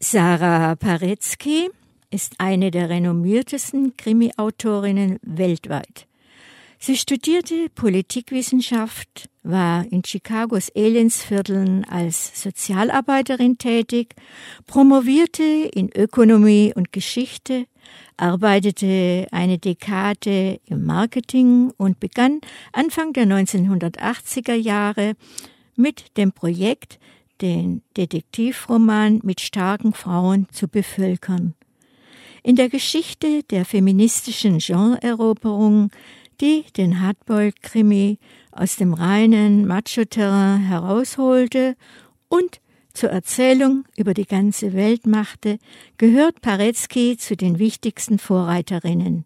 Sarah Paretsky ist eine der renommiertesten Krimi-Autorinnen weltweit. Sie studierte Politikwissenschaft, war in Chicagos Elendsvierteln als Sozialarbeiterin tätig, promovierte in Ökonomie und Geschichte, arbeitete eine Dekade im Marketing und begann Anfang der 1980er Jahre mit dem Projekt, den Detektivroman mit starken Frauen zu bevölkern. In der Geschichte der feministischen Genreeroberung, die den Hardboiled-Krimi aus dem reinen Macho-Terrain herausholte und zur Erzählung über die ganze Welt machte, gehört Paretsky zu den wichtigsten Vorreiterinnen.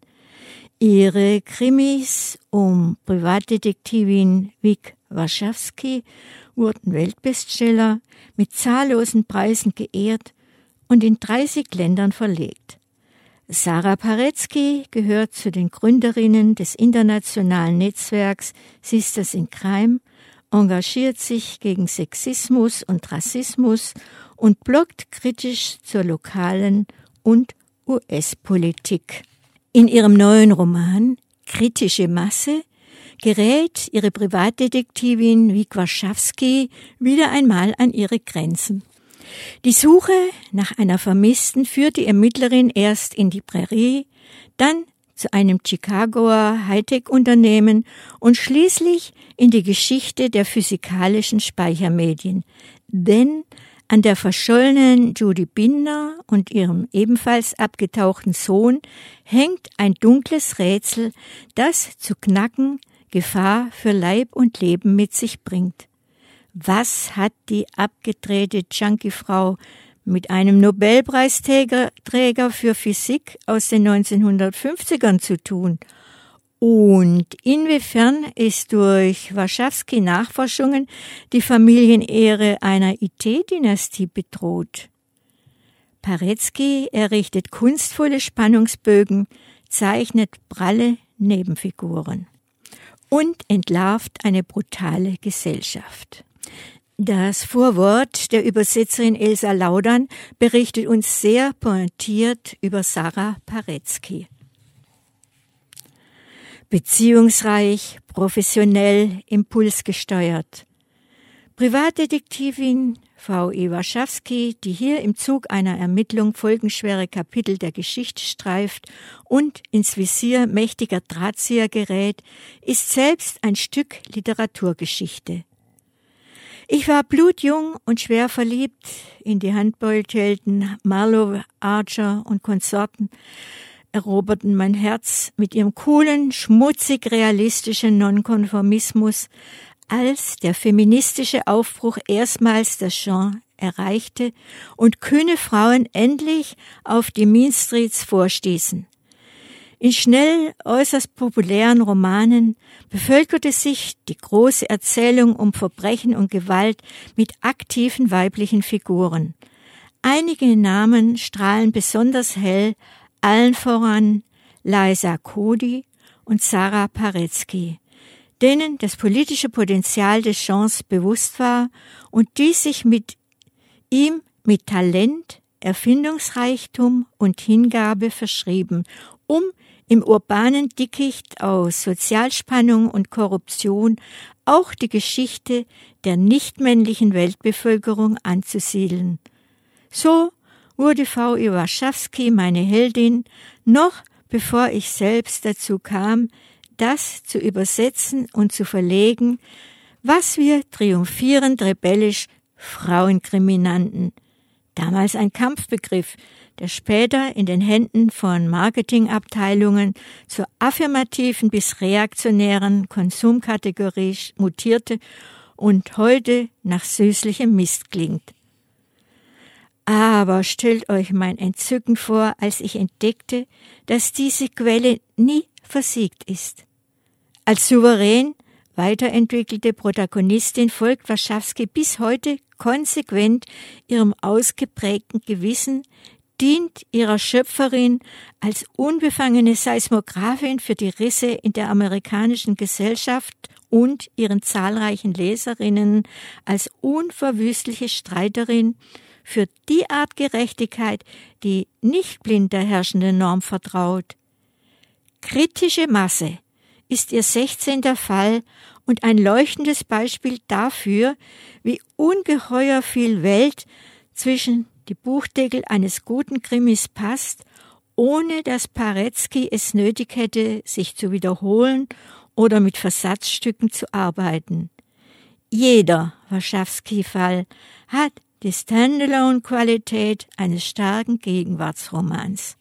Ihre Krimis um Privatdetektivin Wick Warschawski wurden Weltbestseller, mit zahllosen Preisen geehrt und in 30 Ländern verlegt. Sarah Paretsky gehört zu den Gründerinnen des internationalen Netzwerks Sisters in Crime, engagiert sich gegen Sexismus und Rassismus und bloggt kritisch zur lokalen und US-Politik. In ihrem neuen Roman Kritische Masse gerät ihre Privatdetektivin Wick Warschawski wieder einmal an ihre Grenzen. Die Suche nach einer Vermissten führt die Ermittlerin erst in die Prärie, dann zu einem Chicagoer Hightech-Unternehmen und schließlich in die Geschichte der physikalischen Speichermedien. Denn an der verschollenen Judy Binder und ihrem ebenfalls abgetauchten Sohn hängt ein dunkles Rätsel, das zu knacken Gefahr für Leib und Leben mit sich bringt. Was hat die abgedrehte Junkie-Frau mit einem Nobelpreisträger für Physik aus den 1950ern zu tun? Und inwiefern ist durch Warschawski-Nachforschungen die Familienehre einer IT-Dynastie bedroht? Paretsky errichtet kunstvolle Spannungsbögen, zeichnet pralle Nebenfiguren und entlarvt eine brutale Gesellschaft. Das Vorwort der Übersetzerin Elsa Laudan berichtet uns sehr pointiert über Sarah Paretsky. Beziehungsreich, professionell, impulsgesteuert. Privatdetektivin V.E. Warschawski, die hier im Zug einer Ermittlung folgenschwere Kapitel der Geschichte streift und ins Visier mächtiger Drahtzieher gerät, ist selbst ein Stück Literaturgeschichte. Ich war blutjung und schwer verliebt in die Handbeutelhelden Marlowe, Archer und Konsorten, eroberten mein Herz mit ihrem coolen, schmutzig realistischen Nonkonformismus, als der feministische Aufbruch erstmals das Genre erreichte und kühne Frauen endlich auf die Mean Streets vorstießen. In schnell äußerst populären Romanen bevölkerte sich die große Erzählung um Verbrechen und Gewalt mit aktiven weiblichen Figuren. Einige Namen strahlen besonders hell, allen voran Liza Cody und Sarah Paretsky, denen das politische Potenzial des Genres bewusst war und die sich mit ihm mit Talent, Erfindungsreichtum und Hingabe verschrieben, um im urbanen Dickicht aus Sozialspannung und Korruption auch die Geschichte der nichtmännlichen Weltbevölkerung anzusiedeln. So wurde V.E. Warschawski meine Heldin, noch bevor ich selbst dazu kam, das zu übersetzen und zu verlegen, was wir triumphierend rebellisch Frauenkrimi nannten. Damals ein Kampfbegriff, der später in den Händen von Marketingabteilungen zur affirmativen bis reaktionären Konsumkategorie mutierte und heute nach süßlichem Mist klingt. Aber stellt euch mein Entzücken vor, als ich entdeckte, dass diese Quelle nie versiegt ist. Als souverän weiterentwickelte Protagonistin folgt Warschawski bis heute konsequent ihrem ausgeprägten Gewissen, dient ihrer Schöpferin als unbefangene Seismographin für die Risse in der amerikanischen Gesellschaft und ihren zahlreichen Leserinnen als unverwüstliche Streiterin für die Art Gerechtigkeit, die nicht blind der herrschenden Norm vertraut. Kritische Masse ist ihr 16. Fall und ein leuchtendes Beispiel dafür, wie ungeheuer viel Welt zwischen die Buchdeckel eines guten Krimis passt, ohne dass Parecki es nötig hätte, sich zu wiederholen oder mit Versatzstücken zu arbeiten. Jeder Warschawski-Fall hat die Standalone-Qualität eines starken Gegenwartsromans.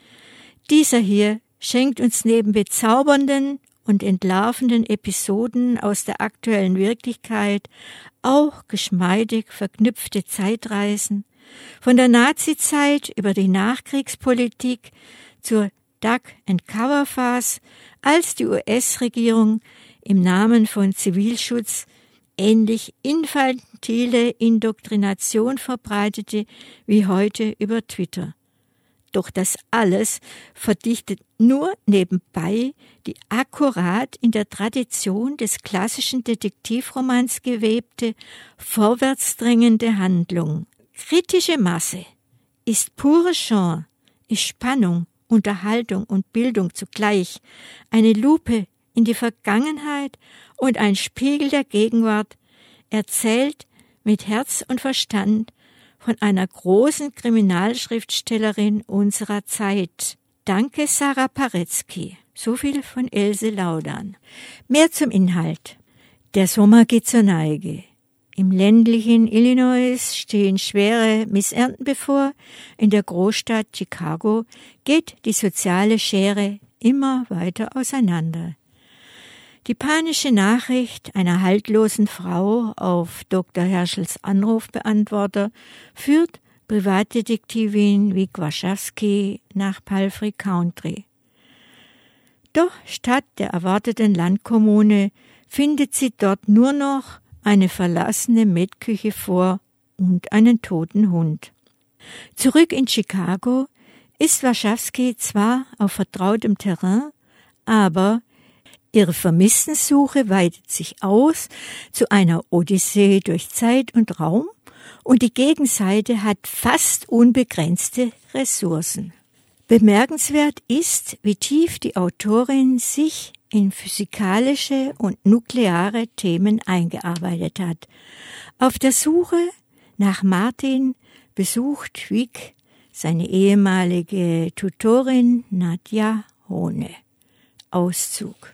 Dieser hier schenkt uns neben bezaubernden und entlarvenden Episoden aus der aktuellen Wirklichkeit auch geschmeidig verknüpfte Zeitreisen, von der Nazizeit über die Nachkriegspolitik zur Duck-and-Cover-Phase, als die US-Regierung im Namen von Zivilschutz ähnlich infantile Indoktrination verbreitete wie heute über Twitter. Doch das alles verdichtet nur nebenbei die akkurat in der Tradition des klassischen Detektivromans gewebte, vorwärtsdrängende Handlung. Kritische Masse ist pure Genre, ist Spannung, Unterhaltung und Bildung zugleich, eine Lupe in die Vergangenheit und ein Spiegel der Gegenwart, erzählt mit Herz und Verstand von einer großen Kriminalschriftstellerin unserer Zeit. Danke, Sarah Parecki. So viel von Else Laudan. Mehr zum Inhalt. Der Sommer geht zur Neige. Im ländlichen Illinois stehen schwere Missernten bevor. In der Großstadt Chicago geht die soziale Schere immer weiter auseinander. Die panische Nachricht einer haltlosen Frau auf Dr. Herschels Anrufbeantworter führt Privatdetektivin Vic Warschawski nach Palfrey County. Doch statt der erwarteten Landkommune findet sie dort nur noch eine verlassene Metküche vor und einen toten Hund. Zurück in Chicago ist Warschawski zwar auf vertrautem Terrain, aber ihre Vermisstensuche weitet sich aus zu einer Odyssee durch Zeit und Raum und die Gegenseite hat fast unbegrenzte Ressourcen. Bemerkenswert ist, wie tief die Autorin sich in physikalische und nukleare Themen eingearbeitet hat. Auf der Suche nach Martin besucht Vic seine ehemalige Tutorin Nadja Hone. Auszug.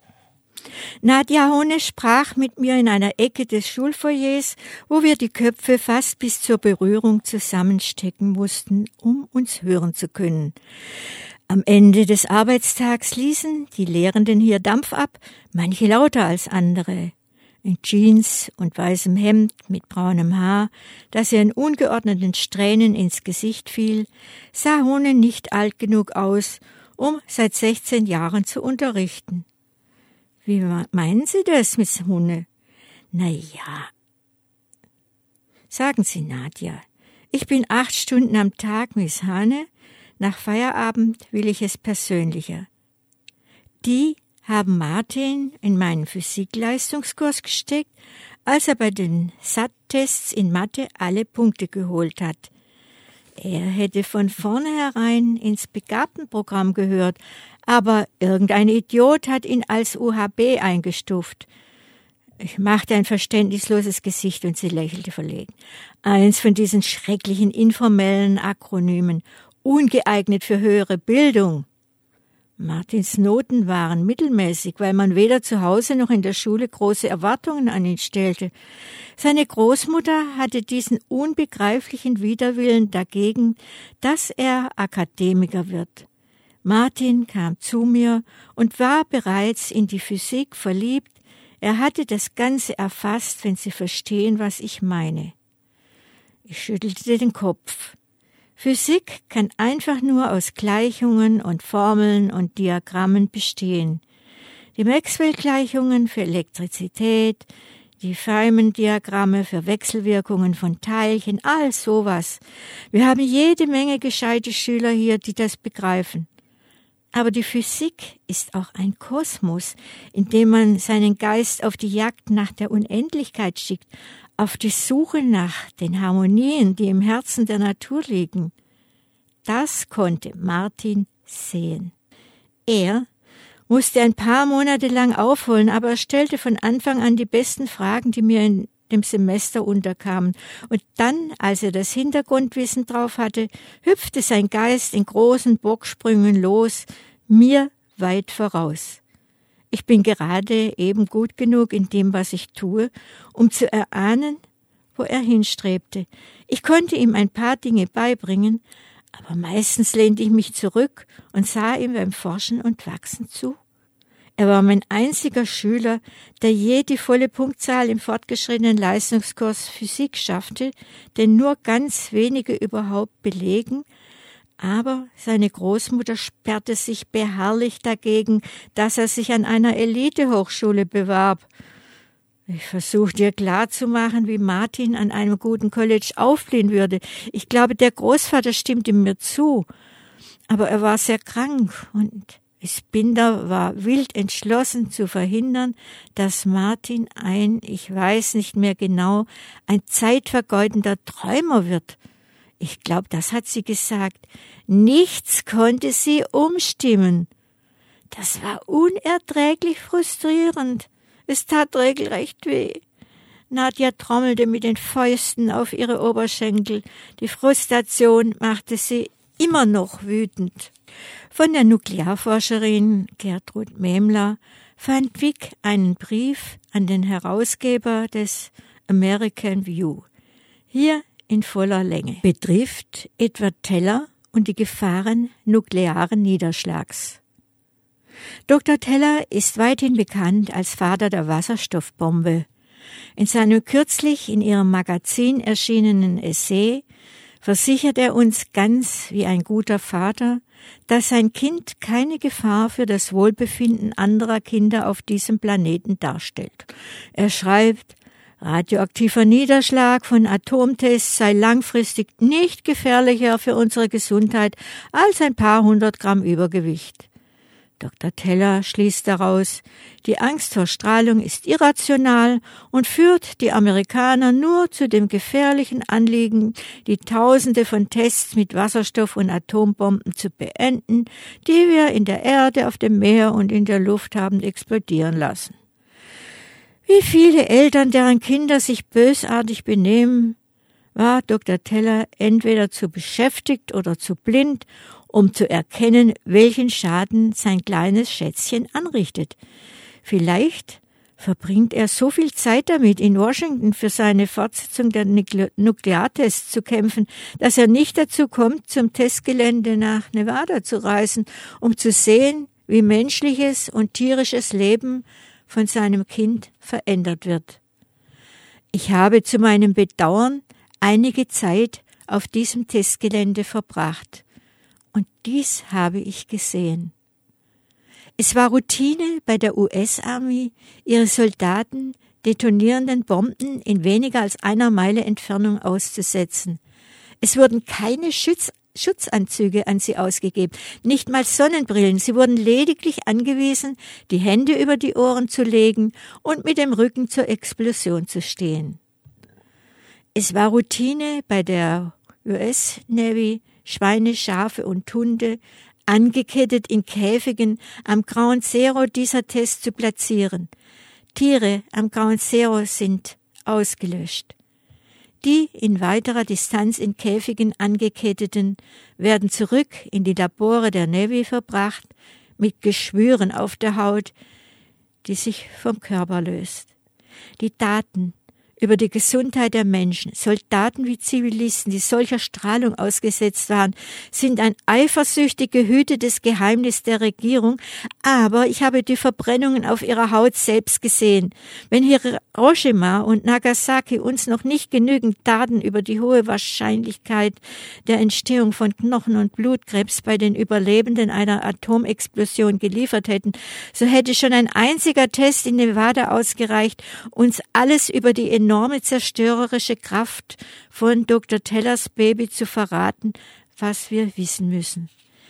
Nadja Hone sprach mit mir in einer Ecke des Schulfoyers, wo wir die Köpfe fast bis zur Berührung zusammenstecken mussten, um uns hören zu können. Am Ende des Arbeitstags ließen die Lehrenden hier Dampf ab, manche lauter als andere. In Jeans und weißem Hemd mit braunem Haar, das ihr in ungeordneten Strähnen ins Gesicht fiel, sah Hone nicht alt genug aus, um seit 16 Jahren zu unterrichten. Wie meinen Sie das, Miss Hone? Na ja. Sagen Sie, Nadja, ich bin 8 Stunden am Tag, Miss Hane. Nach Feierabend will ich es persönlicher. Die haben Martin in meinen Physikleistungskurs gesteckt, als er bei den SAT-Tests in Mathe alle Punkte geholt hat. Er hätte von vornherein ins Begabtenprogramm gehört, aber irgendein Idiot hat ihn als UHB eingestuft. Ich machte ein verständnisloses Gesicht und sie lächelte verlegen. Eins von diesen schrecklichen informellen Akronymen, ungeeignet für höhere Bildung. Martins Noten waren mittelmäßig, weil man weder zu Hause noch in der Schule große Erwartungen an ihn stellte. Seine Großmutter hatte diesen unbegreiflichen Widerwillen dagegen, dass er Akademiker wird. Martin kam zu mir und war bereits in die Physik verliebt. Er hatte das Ganze erfasst, wenn Sie verstehen, was ich meine. Ich schüttelte den Kopf. Physik kann einfach nur aus Gleichungen und Formeln und Diagrammen bestehen. Die Maxwell-Gleichungen für Elektrizität, die Feynman-Diagramme für Wechselwirkungen von Teilchen, all sowas. Wir haben jede Menge gescheite Schüler hier, die das begreifen. Aber die Physik ist auch ein Kosmos, in dem man seinen Geist auf die Jagd nach der Unendlichkeit schickt. auf die Suche nach den Harmonien, die im Herzen der Natur liegen. Das konnte Martin sehen. Er musste ein paar Monate lang aufholen, aber er stellte von Anfang an die besten Fragen, die mir in dem Semester unterkamen. Und dann, als er das Hintergrundwissen drauf hatte, hüpfte sein Geist in großen Bocksprüngen los, mir weit voraus. Ich bin gerade eben gut genug in dem, was ich tue, um zu erahnen, wo er hinstrebte. Ich konnte ihm ein paar Dinge beibringen, aber meistens lehnte ich mich zurück und sah ihm beim Forschen und Wachsen zu. Er war mein einziger Schüler, der je die volle Punktzahl im fortgeschrittenen Leistungskurs Physik schaffte, denn nur ganz wenige überhaupt belegen, aber seine Großmutter sperrte sich beharrlich dagegen, dass er sich an einer Elitehochschule bewarb. Ich versuchte ihr klarzumachen, wie Martin an einem guten College aufblühen würde. Ich glaube, der Großvater stimmte mir zu, aber er war sehr krank und Binder war wild entschlossen zu verhindern, dass Martin ich weiß nicht mehr genau, ein zeitvergeudender Träumer wird. Ich glaube, das hat sie gesagt. Nichts konnte sie umstimmen. Das war unerträglich frustrierend. Es tat regelrecht weh. Nadja trommelte mit den Fäusten auf ihre Oberschenkel. Die Frustration machte sie immer noch wütend. Von der Nuklearforscherin Gertrud Memler fand Wick einen Brief an den Herausgeber des American View. Hier in voller Länge. Betrifft Edward Teller und die Gefahren nuklearen Niederschlags. Dr. Teller ist weithin bekannt als Vater der Wasserstoffbombe. In seinem kürzlich in ihrem Magazin erschienenen Essay versichert er uns ganz wie ein guter Vater, dass sein Kind keine Gefahr für das Wohlbefinden anderer Kinder auf diesem Planeten darstellt. Er schreibt, radioaktiver Niederschlag von Atomtests sei langfristig nicht gefährlicher für unsere Gesundheit als ein paar 100 Gramm Übergewicht. Dr. Teller schließt daraus, die Angst vor Strahlung ist irrational und führt die Amerikaner nur zu dem gefährlichen Anliegen, die Tausende von Tests mit Wasserstoff- und Atombomben zu beenden, die wir in der Erde, auf dem Meer und in der Luft haben explodieren lassen. Wie viele Eltern, deren Kinder sich bösartig benehmen, war Dr. Teller entweder zu beschäftigt oder zu blind, um zu erkennen, welchen Schaden sein kleines Schätzchen anrichtet. Vielleicht verbringt er so viel Zeit damit, in Washington für seine Fortsetzung der Nukleartests zu kämpfen, dass er nicht dazu kommt, zum Testgelände nach Nevada zu reisen, um zu sehen, wie menschliches und tierisches Leben von seinem Kind verändert wird. Ich habe zu meinem Bedauern einige Zeit auf diesem Testgelände verbracht. Und dies habe ich gesehen. Es war Routine bei der US-Armee, ihre Soldaten detonierenden Bomben in weniger als einer Meile Entfernung auszusetzen. Es wurden keine Schutzanzüge an sie ausgegeben, nicht mal Sonnenbrillen. Sie wurden lediglich angewiesen, die Hände über die Ohren zu legen und mit dem Rücken zur Explosion zu stehen. Es war Routine bei der US Navy, Schweine, Schafe und Hunde, angekettet in Käfigen am Ground Zero dieser Test zu platzieren. Tiere am Ground Zero sind ausgelöscht. Die in weiterer Distanz in Käfigen angeketteten werden zurück in die Labore der Navy verbracht, mit Geschwüren auf der Haut, die sich vom Körper löst. Die Daten über die Gesundheit der Menschen, Soldaten wie Zivilisten, die solcher Strahlung ausgesetzt waren, sind ein eifersüchtig gehütetes Geheimnis der Regierung, aber ich habe die Verbrennungen auf ihrer Haut selbst gesehen. Wenn Hiroshima und Nagasaki uns noch nicht genügend Daten über die hohe Wahrscheinlichkeit der Entstehung von Knochen- und Blutkrebs bei den Überlebenden einer Atomexplosion geliefert hätten, so hätte schon ein einziger Test in Nevada ausgereicht, uns alles über die enorme zerstörerische Kraft von Dr. Tellers Baby zu verraten, was wir wissen müssen.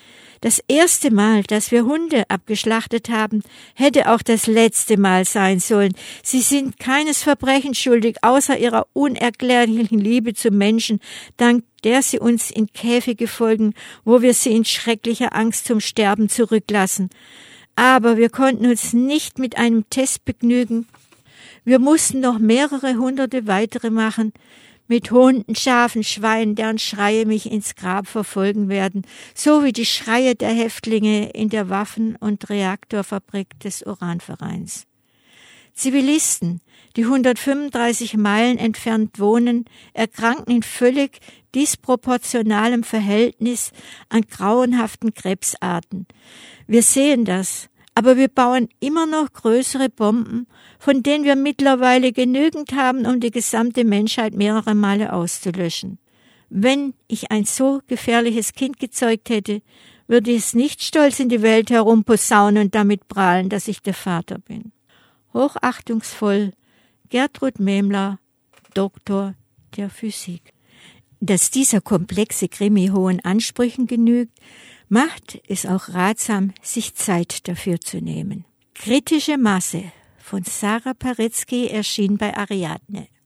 Das erste Mal, dass wir Hunde abgeschlachtet haben, hätte auch das letzte Mal sein sollen. Sie sind keines Verbrechens schuldig, außer ihrer unerklärlichen Liebe zum Menschen, dank der sie uns in Käfige folgen, wo wir sie in schrecklicher Angst zum Sterben zurücklassen. Aber wir konnten uns nicht mit einem Test begnügen. Wir mussten noch mehrere hunderte weitere machen, mit Hunden, Schafen, Schweinen, deren Schreie mich ins Grab verfolgen werden, so wie die Schreie der Häftlinge in der Waffen- und Reaktorfabrik des Uranvereins. Zivilisten, die 135 Meilen entfernt wohnen, erkranken in völlig disproportionalem Verhältnis an grauenhaften Krebsarten. Wir sehen das, aber wir bauen immer noch größere Bomben, von denen wir mittlerweile genügend haben, um die gesamte Menschheit mehrere Male auszulöschen. Wenn ich ein so gefährliches Kind gezeugt hätte, würde es nicht stolz in die Welt herumposaunen und damit prahlen, dass ich der Vater bin. Hochachtungsvoll, Gertrud Memler, Doktor der Physik. Dass dieser komplexe Krimi hohen Ansprüchen genügt, macht es auch ratsam, sich Zeit dafür zu nehmen. Kritische Masse von Sarah Paretsky erschien bei Ariadne.